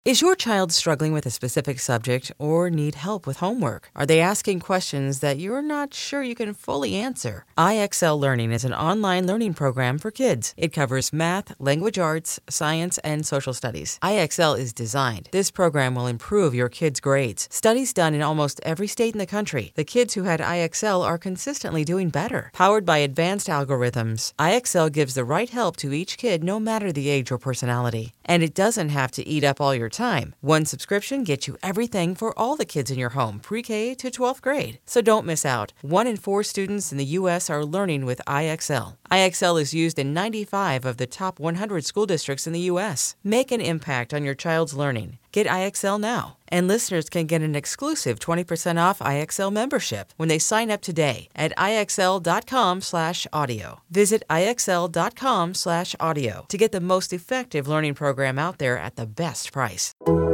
Is your child struggling with a specific subject or need help with homework? Are they asking questions that you're not sure you can fully answer? IXL Learning is an online learning program for kids. It covers math, language arts, science, and social studies. IXL is designed. This program will improve your kids' grades. Studies done in almost every state in the country. The kids who had IXL are consistently doing better. Powered by advanced algorithms, IXL gives the right help to each kid no matter the age or personality. And it doesn't have to eat up all your time. One subscription gets you everything for all the kids in your home, pre-K to 12th grade. So don't miss out. 1 in 4 students in the U.S. are learning with IXL. IXL is used in 95 of the top 100 school districts in the U.S. Make an impact on your child's learning. Get IXL now. And listeners can get an exclusive 20% off IXL membership when they sign up today at IXL.com/audio. Visit IXL.com/audio to get the most effective learning program out there at the best price.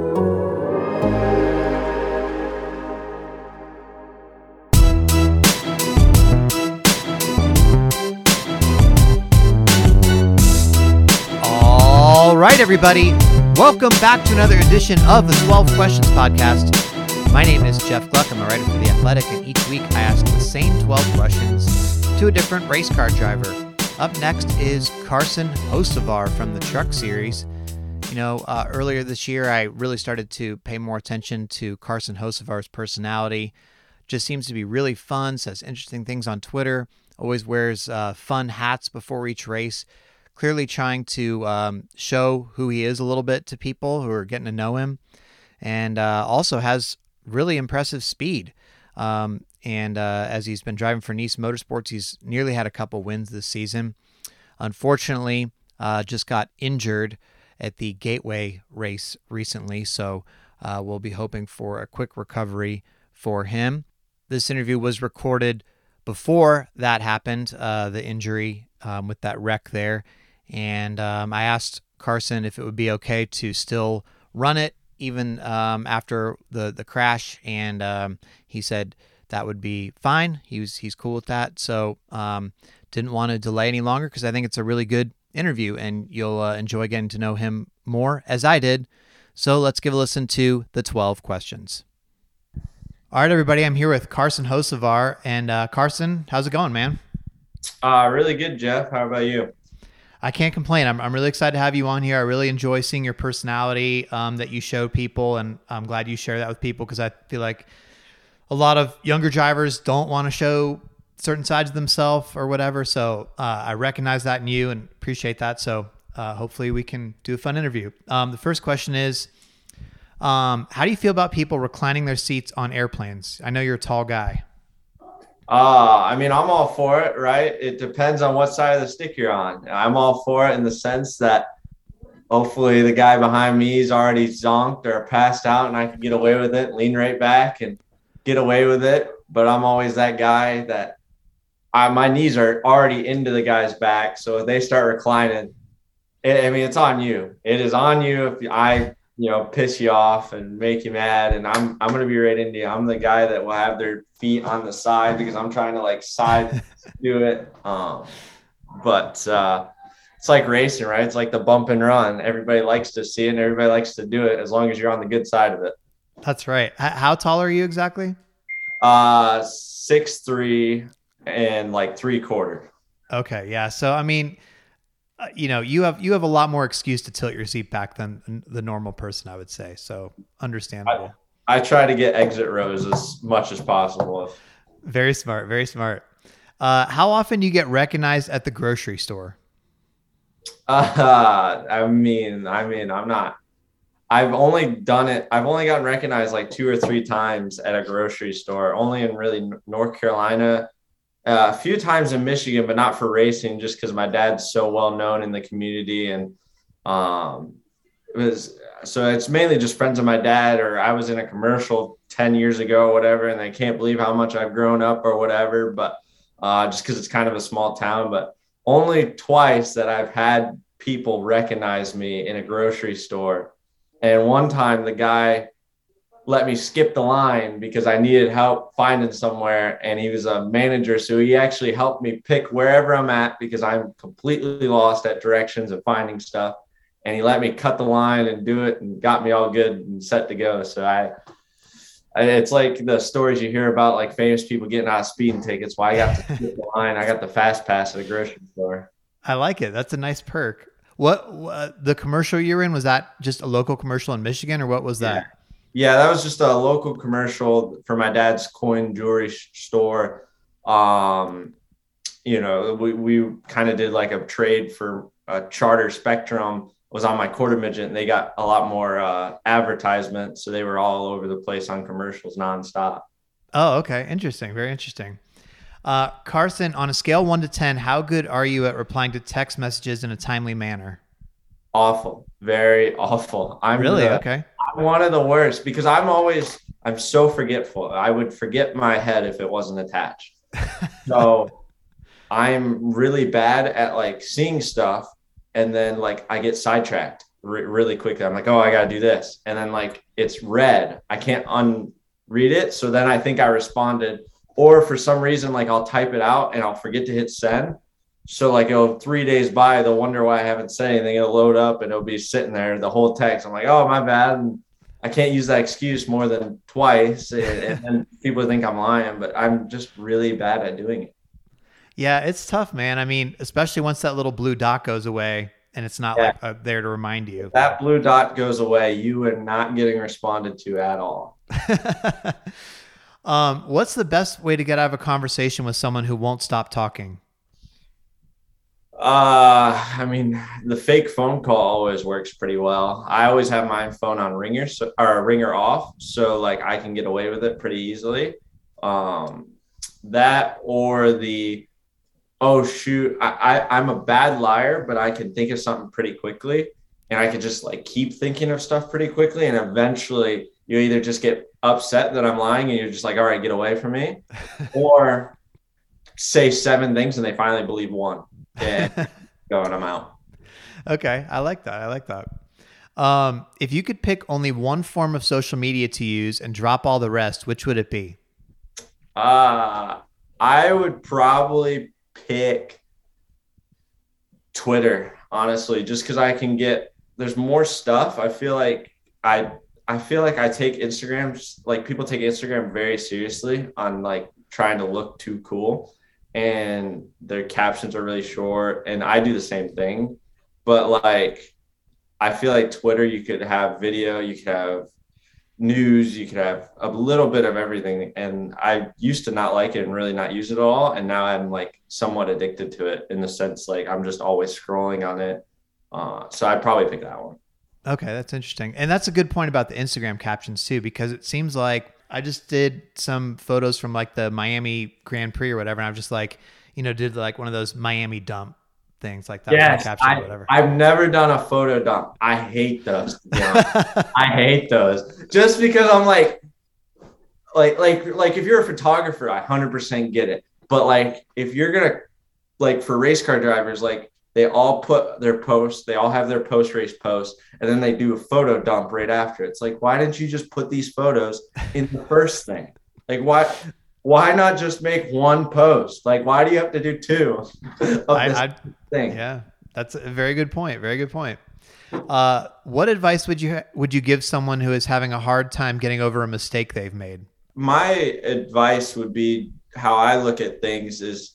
All right, everybody. Welcome back to another edition of the 12 Questions Podcast. My name is Jeff Gluck. I'm a writer for The Athletic, and each week I ask the same 12 questions to a different race car driver. Up next is Carson Hocevar from the Truck Series. Earlier this year, I really started to pay more attention to Carson Hocevar's personality. Just seems to be really fun, says interesting things on Twitter, always wears fun hats before each race. Clearly trying to show who he is a little bit to people who are getting to know him, and also has really impressive speed. As he's been driving for Niece Motorsports, he's nearly had a couple wins this season. Unfortunately, just got injured at the Gateway race recently, so we'll be hoping for a quick recovery for him. This interview was recorded before that happened, the injury with that wreck there. And I asked Carson if it would be okay to still run it even after the crash, and he said that would be fine. He's cool with that. So didn't want to delay any longer because I think it's a really good interview, and you'll enjoy getting to know him more as I did. So let's give a listen to the 12 questions. All right, everybody. I'm here with Carson Hocevar, and Carson, how's it going, man? Really good, Jeff. How about you? I can't complain. I'm really excited to have you on here. I really enjoy seeing your personality that you show people, and I'm glad you share that with people because I feel like a lot of younger drivers don't want to show certain sides of themselves or whatever. So I recognize that in you and appreciate that. So hopefully we can do a fun interview. The first question is, how do you feel about people reclining their seats on airplanes? I know you're a tall guy. I'm all for it, right? It depends on what side of the stick you're on. I'm all for it in the sense that hopefully the guy behind me is already zonked or passed out and I can get away with it, lean right back and get away with it. But I'm always that guy that my knees are already into the guy's back. So if they start reclining, it's on you. It is on you if I piss you off and make you mad, and I'm going to be right into you. I'm the guy that will have their feet on the side because I'm trying to side do it. But it's like racing, right? It's like the bump and run. Everybody likes to see it and everybody likes to do it as long as you're on the good side of it. That's right. How tall are you exactly? 6'3" and 3/4. Okay. Yeah. So, you have a lot more excuse to tilt your seat back than the normal person, I would say. So understandable. I try to get exit rows as much as possible. Very smart. Very smart. How often do you get recognized at the grocery store? I'm not. I've only done it. I've only gotten recognized 2 or 3 times at a grocery store, only in really North Carolina. A few times in Michigan, but not for racing, just because my dad's so well known in the community. And so it's mainly just friends of my dad, or I was in a commercial 10 years ago or whatever, and they can't believe how much I've grown up or whatever. But just because it's kind of a small town, but only twice that I've had people recognize me in a grocery store. And one time the guy let me skip the line because I needed help finding somewhere. And he was a manager. So he actually helped me pick wherever I'm at because I'm completely lost at directions and finding stuff. and he let me cut the line and do it and got me all good and set to go. So it's like the stories you hear about like famous people getting out of speeding tickets. Well, I got to skip the line. I got the fast pass at a grocery store. I like it. That's a nice perk. What the commercial you were in, was that just a local commercial in Michigan, or what was that? Yeah, that was just a local commercial for my dad's coin jewelry store. You know, we kind of did like a trade for a Charter Spectrum. Was on my quarter midget, and they got a lot more advertisements. So they were all over the place on commercials nonstop. Oh, okay. Interesting. Very interesting. Carson, on a scale 1 to 10, how good are you at replying to text messages in a timely manner? Awful. Very awful. Okay. I'm one of the worst because I'm so forgetful. I would forget my head if it wasn't attached. So I'm really bad at like seeing stuff. And then like I get sidetracked really quickly. I'm like, oh, I got to do this. And then like it's red. I can't unread it. So then I think I responded, or for some reason, like I'll type it out and I'll forget to hit send. So like 3 days by, they'll wonder why I haven't said anything. It'll load up and it'll be sitting there the whole text. I'm like, oh, my bad. And I can't use that excuse more than twice. And then people think I'm lying, but I'm just really bad at doing it. Yeah, it's tough, man. I mean, especially once that little blue dot goes away and it's not like there to remind you. If that blue dot goes away, you are not getting responded to at all. What's the best way to get out of a conversation with someone who won't stop talking? I mean, the fake phone call always works pretty well. I always have my phone on ringer or ringer off, so like I can get away with it pretty easily. That or the oh shoot, I'm a bad liar, but I can think of something pretty quickly, and I can just like keep thinking of stuff pretty quickly, and eventually you either just get upset that I'm lying and you're just like, all right, get away from me, or say 7 things and they finally believe one and go and I'm out. Okay, I like that. If you could pick only one form of social media to use and drop all the rest, which would it be? I would probably pick Twitter, honestly, just because I can there's more stuff. I feel like I take Instagram, like people take Instagram very seriously on like trying to look too cool, and their captions are really short, and I do the same thing. But like, I feel like Twitter, you could have video, you could have news, you could have a little bit of everything. And I used to not like it and really not use it at all. And now I'm like somewhat addicted to it in the sense, like I'm just always scrolling on it. So I'd probably pick that one. Okay, that's interesting. And that's a good point about the Instagram captions too, because it seems like I just did some photos from like the Miami Grand Prix or whatever. And I'm just like, did like one of those Miami dump things like that. Yes, caption or whatever. I've never done a photo dump. I hate those. I hate those just because I'm like if you're a photographer, I 100% get it. But like, if you're going to like for race car drivers, like they all put their posts, they all have their post-race posts, and then they do a photo dump right after. It's like, why didn't you just put these photos in the first thing? Like, why not just make one post? Like, why do you have to do 2 of this thing? Yeah, that's a very good point. Very good point. What advice would you give someone who is having a hard time getting over a mistake they've made? My advice would be, how I look at things is,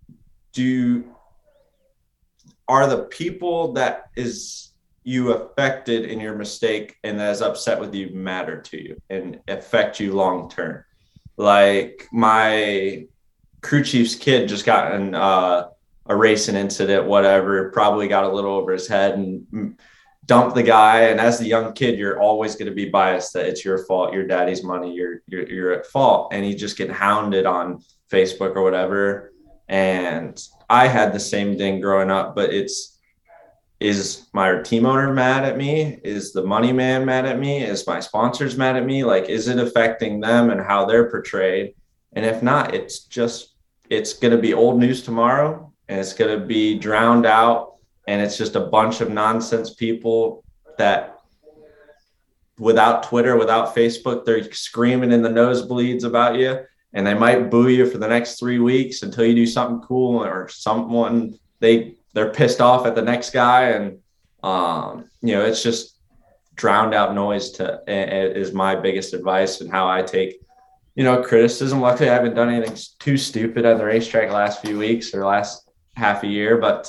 are the people that is you affected in your mistake and that is upset with you matter to you and affect you long term? Like my crew chief's kid just got in a racing incident, whatever, probably got a little over his head and dumped the guy. And as the young kid, you're always going to be biased that it's your fault, your daddy's money, you're at fault. And he's just getting hounded on Facebook or whatever. And I had the same thing growing up, but is my team owner mad at me? Is the money man mad at me? Is my sponsors mad at me? Like, is it affecting them and how they're portrayed? And if not, it's going to be old news tomorrow, and it's going to be drowned out. And it's just a bunch of nonsense people that without Twitter, without Facebook, they're screaming in the nosebleeds about you. And they might boo you for the next 3 weeks until you do something cool, or someone they're pissed off at the next guy. And It's just drowned out noise is my biggest advice and how I take, criticism. Luckily, I haven't done anything too stupid on the racetrack last few weeks or last half a year, but,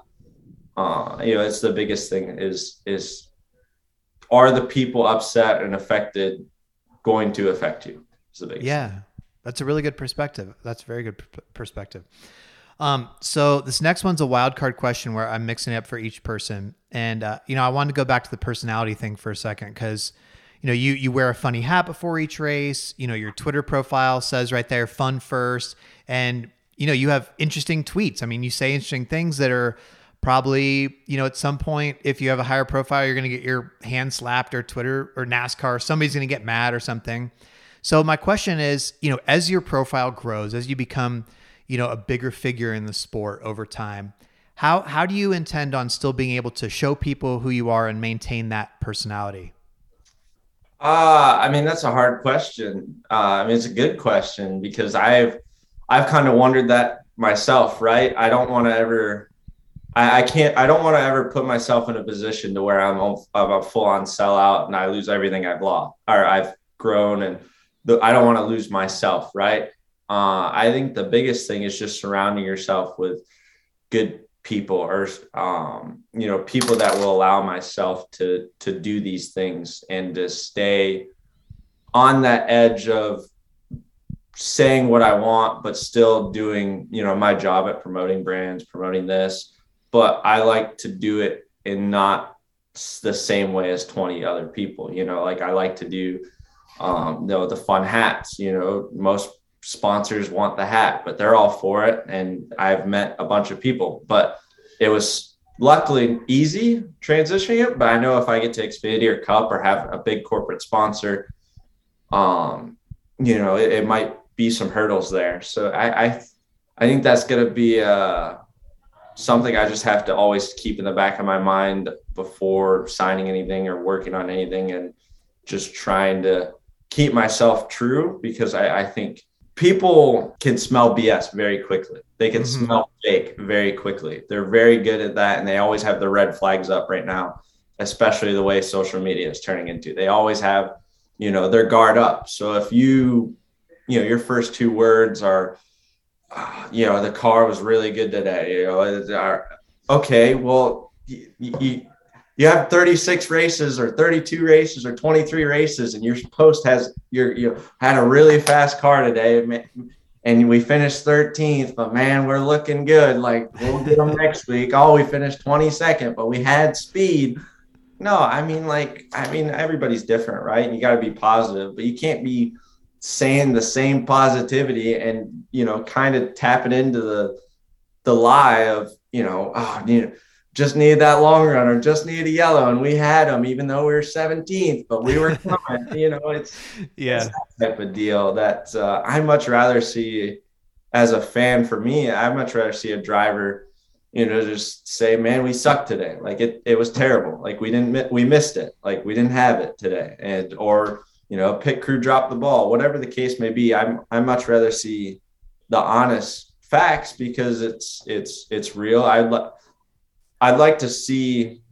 it's the biggest thing is are the people upset and affected going to affect you? Is the biggest thing. That's a really good perspective. That's a very good perspective. So this next one's a wild card question where I'm mixing it up for each person. And, I wanted to go back to the personality thing for a second because, you wear a funny hat before each race. Your Twitter profile says right there, fun first. And, you have interesting tweets. I mean, you say interesting things that are probably, at some point, if you have a higher profile, you're going to get your hand slapped or Twitter or NASCAR. Somebody's going to get mad or something. So my question is, as your profile grows, as you become, a bigger figure in the sport over time, how do you intend on still being able to show people who you are and maintain that personality? That's a hard question. It's a good question because I've kind of wondered that myself, right? I don't want to ever, I don't want to ever put myself in a position to where I'm a full on sellout and I lose everything I've lost or I've grown, and I don't want to lose myself, right? I think the biggest thing is just surrounding yourself with good people or, people that will allow myself to do these things and to stay on that edge of saying what I want, but still doing, my job at promoting brands, promoting this. But I like to do it in not the same way as 20 other people, I like to do, the fun hats, most sponsors want the hat, but they're all for it. And I've met a bunch of people, but it was luckily easy transitioning it. But I know if I get to Xfinity or Cup or have a big corporate sponsor, it might be some hurdles there. So I think that's going to be something I just have to always keep in the back of my mind before signing anything or working on anything, and just trying to keep myself true, because I think people can smell BS very quickly. They can smell fake very quickly. They're very good at that. And they always have the red flags up right now, especially the way social media is turning into. They always have, their guard up. So if your first two words are, the car was really good today, okay, well, you have 36 races or 32 races or 23 races, and your post has you had a really fast car today, and we finished 13th, but man, we're looking good. Like, we'll get them next week. Oh, we finished 22nd, but we had speed. No, everybody's different, right? And you got to be positive, but you can't be saying the same positivity and, kind of tapping into the lie of, just needed that long run or just needed a yellow, and we had them even though we were 17th, but we were coming. It's that type of deal that I'd much rather see as a fan. For me, I'd much rather see a driver, just say, man, we sucked today. Like it was terrible. Like we missed it. Like we didn't have it today. Or pit crew dropped the ball, whatever the case may be. I much rather see the honest facts, because it's real. I'd like to see,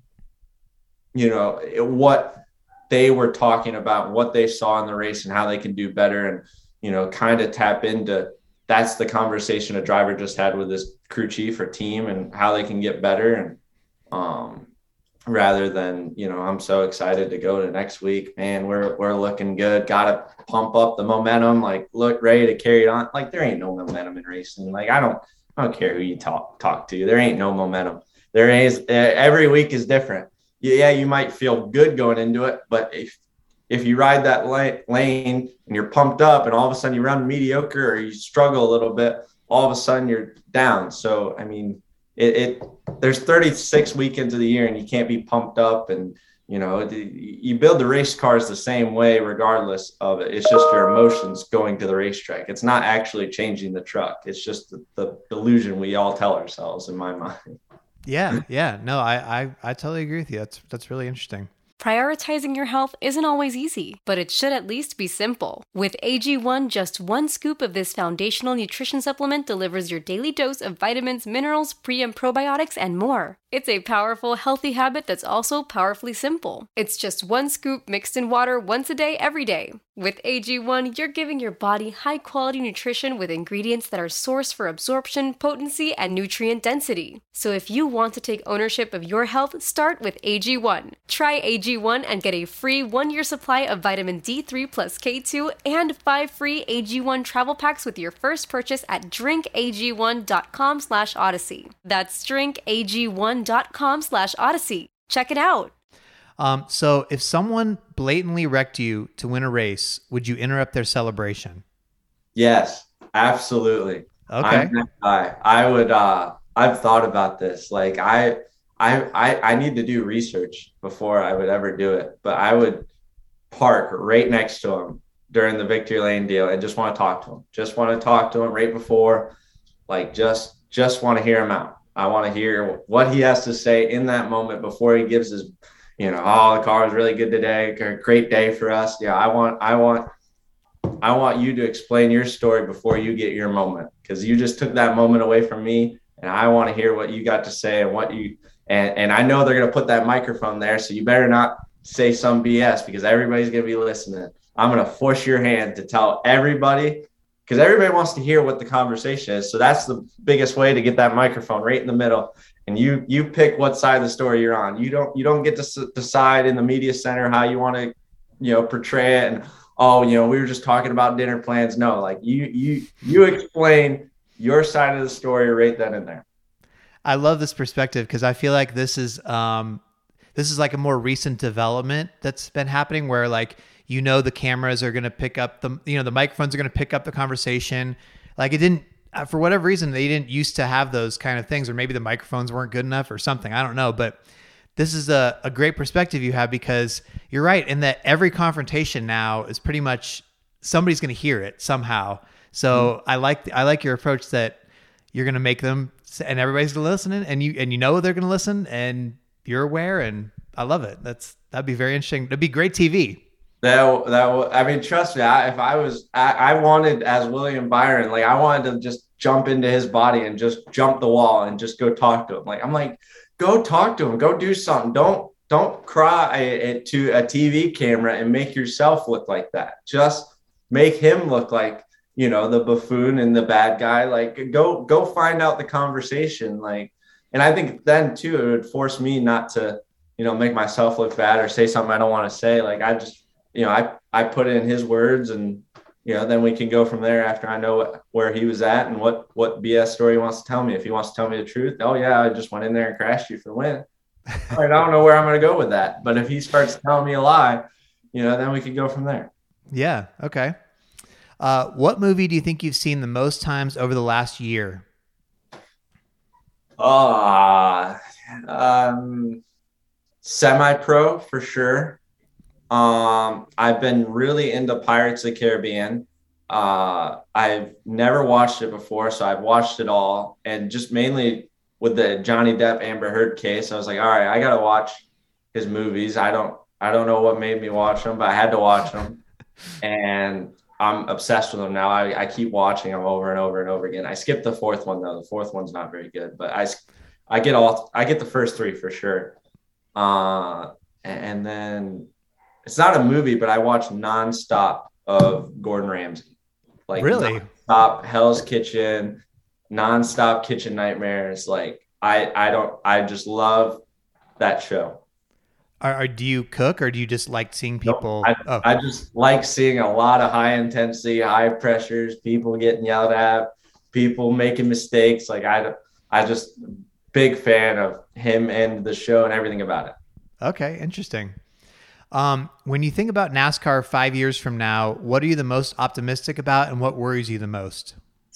what they were talking about, what they saw in the race and how they can do better, and, kind of tap into, that's the conversation a driver just had with his crew chief or team and how they can get better. And rather than, I'm so excited to go to next week, man, we're looking good. Got to pump up the momentum, like look ready to carry it on. Like there ain't no momentum in racing. Like I don't care who you talk to. There ain't no momentum. There is, every week is different. Yeah, you might feel good going into it, but if you ride that lane and you're pumped up and all of a sudden you run mediocre or you struggle a little bit, all of a sudden you're down. So, there's 36 weekends of the year and you can't be pumped up, and, you build the race cars the same way regardless of it. It's just your emotions going to the racetrack. It's not actually changing the truck. It's just the illusion we all tell ourselves, in my mind. Yeah. No, I totally agree with you. That's really interesting. Prioritizing your health isn't always easy, but it should at least be simple. With AG1, just one scoop of this foundational nutrition supplement delivers your daily dose of vitamins, minerals, pre- and probiotics, and more. It's a powerful, healthy habit that's also powerfully simple. It's just 1 scoop mixed in water once a day, every day. With AG1, you're giving your body high-quality nutrition with ingredients that are sourced for absorption, potency, and nutrient density. So if you want to take ownership of your health, start with AG1. Try AG1 and get a free 1-year supply of vitamin D3 plus K2 and 5 free AG1 travel packs with your first purchase at drinkag1.com/odyssey. That's drinkag1.com/odyssey. Check it out. So if someone blatantly wrecked you to win a race, would you interrupt their celebration? Yes, absolutely. Okay. I'm that guy. I would, I've thought about this. Like I need to do research before I would ever do it, but I would park right next to him during the victory lane deal and just want to talk to him. Just want to talk to him right before, like just want to hear him out. I want to hear what he has to say in that moment before he gives his, oh, the car was really good today. Great day for us. Yeah. I want you to explain your story before you get your moment, because you just took that moment away from me, and I want to hear what you got to say and what you, and I know they're going to put that microphone there. So you better not say some BS, because everybody's going to be listening. I'm going to force your hand to tell everybody, because everybody wants to hear what the conversation is. So that's the biggest way to get that microphone right in the middle. And you pick what side of the story you're on. You don't get to decide in the media center how you want to, portray it. And, we were just talking about dinner plans. No, like you explain your side of the story right then and there. I love this perspective, because I feel like this is like a more recent development that's been happening, where like, the cameras are going to pick up the microphones are going to pick up the conversation. Like it didn't, for whatever reason, they didn't used to have those kind of things, or maybe the microphones weren't good enough or something. I don't know. But this is a great perspective you have, because you're right in that every confrontation now is pretty much somebody's going to hear it somehow. So I like your approach that you're going to make them, and everybody's going to listen, and you they're going to listen, and you're aware, and I love it. That'd be very interesting. That'd be great TV. I mean, trust me, I wanted, as William Byron, like I wanted to just jump into his body and just jump the wall and just go talk to him. Like, I'm like, go talk to him, go do something. Don't cry to a TV camera and make yourself look like that. Just make him look like, the buffoon and the bad guy. Like go find out the conversation. Like, and I think then too, it would force me not to, make myself look bad or say something I don't want to say. Like I just, I put it in his words, and, then we can go from there after I know where he was at and what BS story he wants to tell me. If he wants to tell me the truth, oh yeah, I just went in there and crashed you for the win. All right, I don't know where I'm going to go with that. But if he starts telling me a lie, then we could go from there. Yeah. Okay. What movie do you think you've seen the most times over the last year? Semi-Pro for sure. I've been really into Pirates of the Caribbean. I've never watched it before, so I've watched it all, and just mainly with the Johnny Depp Amber Heard case, I was like, all right, I got to watch his movies. I don't know what made me watch them, but I had to watch them, and I'm obsessed with them now. I keep watching them over and over and over again. I skipped the fourth one though. The fourth one's not very good, but I get the first three for sure. And then it's not a movie, but I watch nonstop of Gordon Ramsay. Like really? Nonstop Hell's Kitchen, nonstop Kitchen Nightmares. Like I just love that show. Do you cook, or do you just like seeing people? I just like seeing a lot of high intensity, high pressures, people getting yelled at, people making mistakes. Like I just big fan of him and the show and everything about it. Okay. Interesting. When you think about NASCAR 5 years from now, what are you the most optimistic about, and what worries you the most?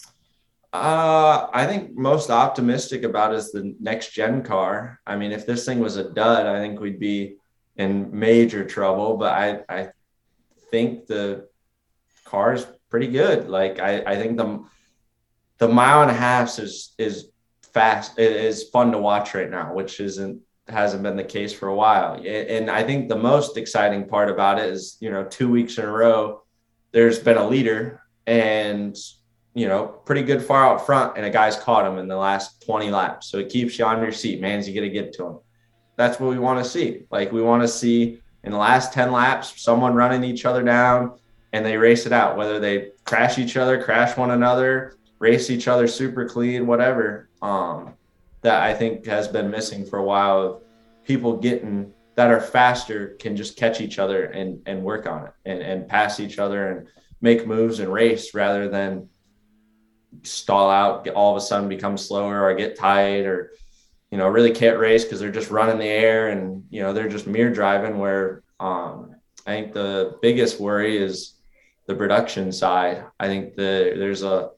I think most optimistic about is the next gen car. I mean, if this thing was a dud, I think we'd be in major trouble, but I think the car is pretty good. Like I think the mile and a half is fast. It is fun to watch right now, which hasn't been the case for a while. And I think the most exciting part about it is, 2 weeks in a row, there's been a leader, and pretty good far out front, and a guy's caught him in the last 20 laps. So it keeps you on your seat, man, as you got to get to him. That's what we want to see. Like, we want to see in the last 10 laps, someone running each other down and they race it out, whether they crash each other, crash one another, race each other super clean, whatever. That I think has been missing for a while, of people that are faster can just catch each other and work on it and pass each other and make moves and race, rather than stall out, all of a sudden become slower or get tight, or really can't race because they're just running the air and they're just mirror driving. Where I think the biggest worry is the production side. I think this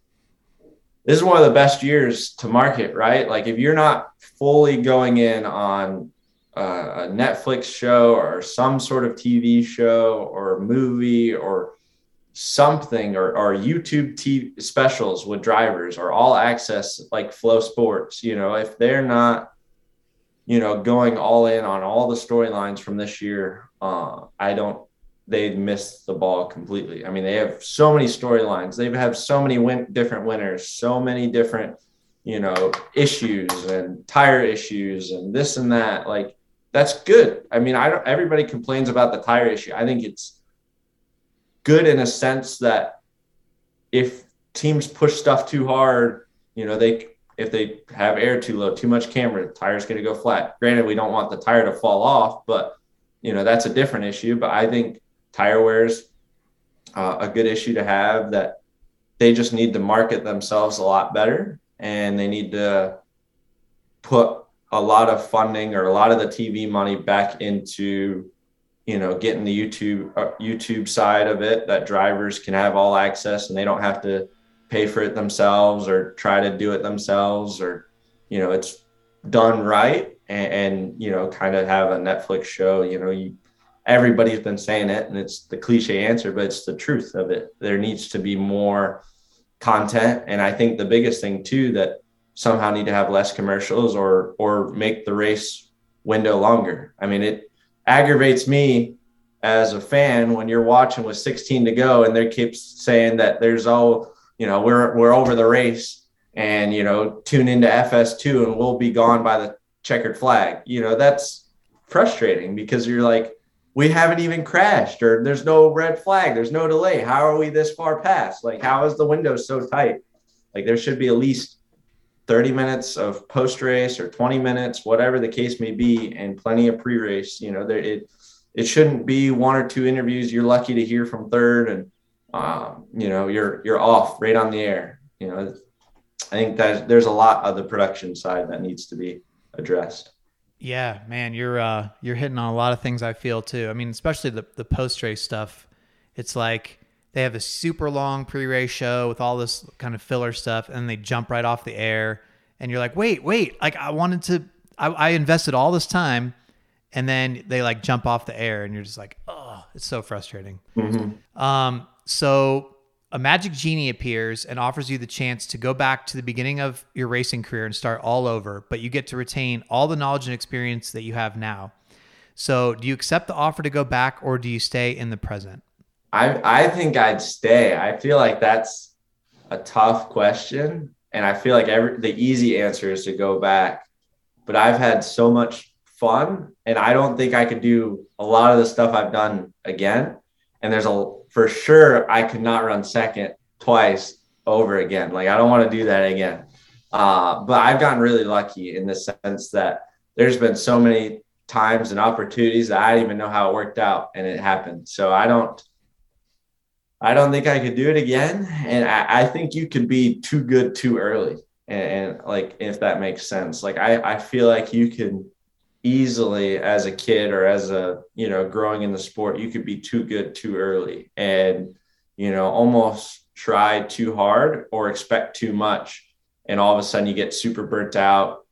is one of the best years to market, right? Like, if you're not fully going in on a Netflix show or some sort of TV show or movie or something, or YouTube TV specials with drivers, or all access like Flow Sports, if they're not, going all in on all the storylines from this year, they missed the ball completely. I mean, they have so many storylines. They have so many different winners, so many different, issues and tire issues and this and that. Like, that's good. I mean, everybody complains about the tire issue. I think it's good in a sense that if teams push stuff too hard, if they have air too low, too much camber, the tire's going to go flat. Granted, we don't want the tire to fall off, but that's a different issue. But I think tire wear's a good issue to have, that they just need to market themselves a lot better, and they need to put a lot of funding or a lot of the TV money back into getting the YouTube side of it, that drivers can have all access and they don't have to pay for it themselves or try to do it themselves, or, it's done right, and kind of have a Netflix show. Everybody's been saying it, and it's the cliche answer, but it's the truth of it. There needs to be more content. And I think the biggest thing too, that somehow need to have less commercials or make the race window longer. I mean, it aggravates me as a fan when you're watching with 16 to go and they keep saying that we're over the race, and tune into FS2 and we'll be gone by the checkered flag. That's frustrating, because you're like, we haven't even crashed, or there's no red flag, there's no delay. How are we this far past? Like, how is the window so tight? Like, there should be at least 30 minutes of post-race or 20 minutes, whatever the case may be, and plenty of pre-race. It shouldn't be one or two interviews you're lucky to hear from third, and you're off right on the air. I think that there's a lot of the production side that needs to be addressed. Yeah, man, you're hitting on a lot of things, I feel too. I mean, especially the post-race stuff. It's like they have this super long pre-race show with all this kind of filler stuff, and they jump right off the air, and you're like, wait, like I invested all this time, and then they like jump off the air, and you're just like, oh, it's so frustrating. Mm-hmm. So a magic genie appears and offers you the chance to go back to the beginning of your racing career and start all over, but you get to retain all the knowledge and experience that you have now. So do you accept the offer to go back, or do you stay in the present? I think I'd stay. I feel like that's a tough question, and I feel like the easy answer is to go back. But I've had so much fun, and I don't think I could do a lot of the stuff I've done again. And for sure, I could not run second twice over again. Like, I don't want to do that again. But I've gotten really lucky in the sense that there's been so many times and opportunities that I didn't even know how it worked out, and it happened. So I don't think I could do it again. And I think you could be too good too early. And like, if that makes sense, like, I feel like you can easily, as a kid or as growing in the sport, you could be too good too early and, almost try too hard or expect too much. And all of a sudden you get super burnt out.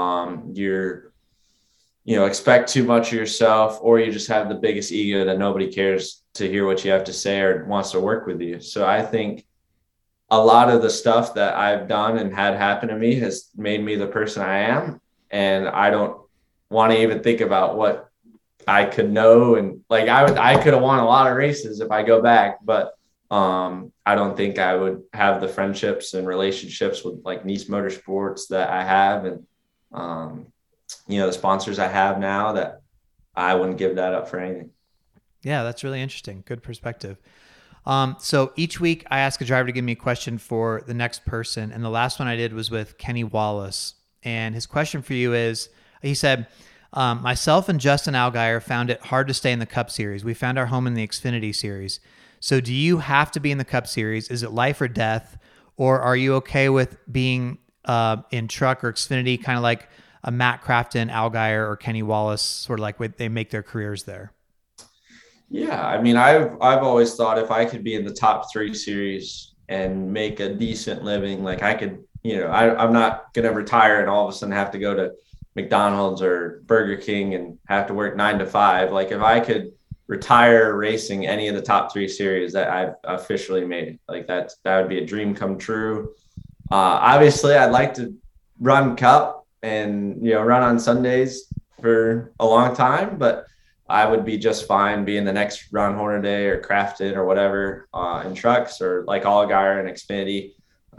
Expect too much of yourself, or you just have the biggest ego that nobody cares to hear what you have to say or wants to work with you. So I think a lot of the stuff that I've done and had happen to me has made me the person I am. And I don't want to even think about what I could know. And like, I could have won a lot of races if I go back, but I don't think I would have the friendships and relationships with like Nice Motorsports that I have, and the sponsors I have now, that I wouldn't give that up for anything. Yeah, that's really interesting. Good perspective. So each week I ask a driver to give me a question for the next person. And the last one I did was with Kenny Wallace. And his question for you is, he said, myself and Justin Allgaier found it hard to stay in the Cup Series. We found our home in the Xfinity Series. So do you have to be in the Cup Series? Is it life or death? Or are you okay with being in truck or Xfinity, kind of like a Matt Crafton, Allgaier, or Kenny Wallace, sort of like they make their careers there? Yeah, I mean, I've always thought if I could be in the top 3 series and make a decent living, like I could, I'm not going to retire and all of a sudden have to go to McDonald's or Burger King and have to work 9 to 5. Like if I could retire racing any of the top 3 series, that I've officially made it. Like that would be a dream come true. Obviously I'd like to run Cup and, run on Sundays for a long time, but I would be just fine being the next Ron Hornaday or Crafton or whatever in trucks, or like Allgaier and Xfinity.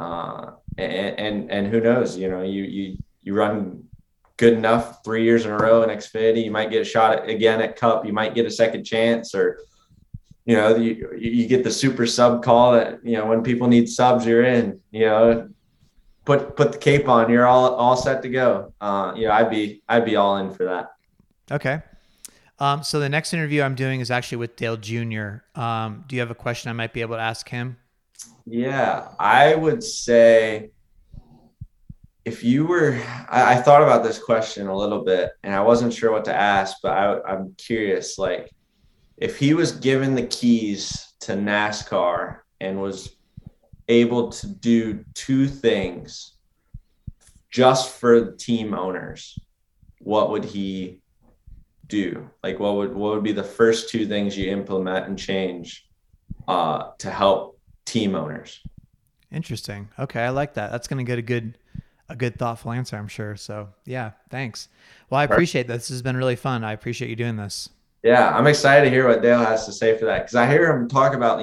And who knows, you run good enough 3 years in a row in Xfinity, you might get a shot again at Cup. You might get a second chance, or, you get the super sub call that, when people need subs, you're in, put the cape on, you're all set to go. I'd be all in for that. Okay. So the next interview I'm doing is actually with Dale Jr. Do you have a question I might be able to ask him? Yeah, I would say if you were, I thought about this question a little bit and I wasn't sure what to ask, but I'm curious, like if he was given the keys to NASCAR and was able to do 2 things just for the team owners, what would he do? Like what would be the first 2 things you implement and change to help team owners? Interesting. Okay, I like that. That's going to get a good thoughtful answer, I'm sure. So yeah, thanks. Well, I appreciate that. This has been really fun. I appreciate you doing this. Yeah, I'm excited to hear what Dale has to say for that, because I hear him talk about,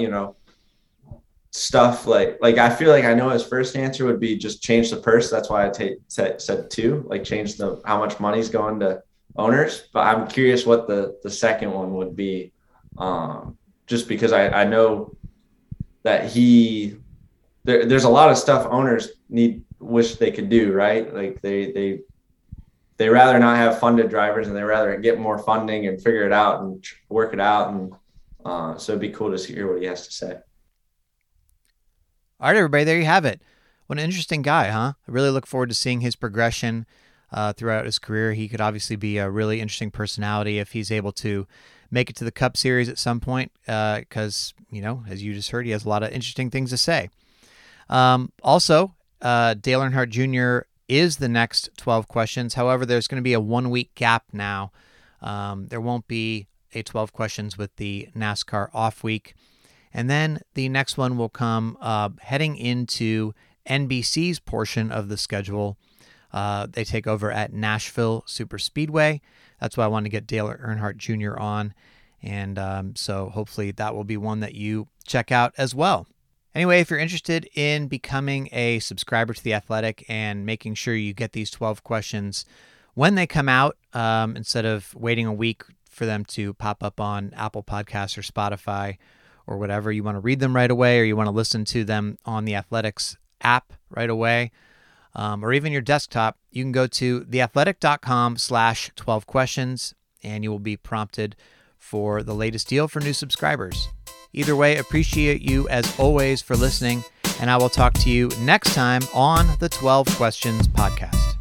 stuff like I feel like I know his first answer would be just change the purse. That's why I said 2, like change how much money's going to owners. But I'm curious what the second one would be, just because I know that there's a lot of stuff owners wish they could do, right? Like they rather not have funded drivers, and they rather get more funding and figure it out and work it out. And so it'd be cool to hear what he has to say. All right, everybody, there you have it. What an interesting guy, huh? I really look forward to seeing his progression throughout his career. He could obviously be a really interesting personality if he's able to make it to the Cup Series at some point, because, as you just heard, he has a lot of interesting things to say. Also, Dale Earnhardt Jr. is the next 12 questions. However, there's going to be a 1-week gap now. There won't be a 12 questions with the NASCAR off week. And then the next one will come heading into NBC's portion of the schedule. They take over at Nashville Super Speedway. That's why I wanted to get Dale Earnhardt Jr. on. And so hopefully that will be one that you check out as well. Anyway, if you're interested in becoming a subscriber to The Athletic and making sure you get these 12 questions when they come out, instead of waiting a week for them to pop up on Apple Podcasts or Spotify or whatever, you want to read them right away, or you want to listen to them on the Athletics app right away, or even your desktop, you can go to theathletic.com/12 questions, and you will be prompted for the latest deal for new subscribers. Either way, appreciate you as always for listening, and I will talk to you next time on the 12 Questions Podcast.